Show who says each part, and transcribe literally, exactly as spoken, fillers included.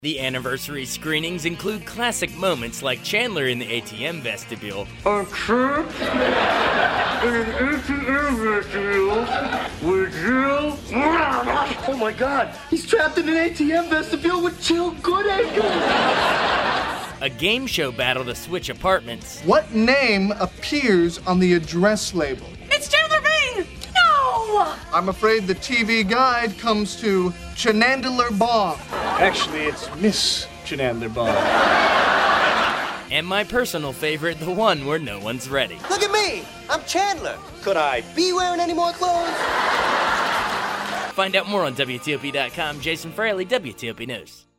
Speaker 1: The anniversary screenings include classic moments like Chandler in the A T M vestibule.
Speaker 2: I'm trapped in an A T M vestibule with Jill.
Speaker 3: Oh my God, he's trapped in an A T M vestibule with Jill Goodacre.
Speaker 1: A game show battle to switch apartments.
Speaker 4: What name appears on the address label?
Speaker 5: It's Chandler Bing! No!
Speaker 4: I'm afraid the T V guide comes to Chenandler Bong.
Speaker 6: Actually, it's Miss Chenandler Bong.
Speaker 1: And my personal favorite, the one where no one's ready.
Speaker 3: Look at me, I'm Chandler. Could I be wearing any more clothes?
Speaker 1: Find out more on W T O P dot com. Jason Fraley, W T O P News.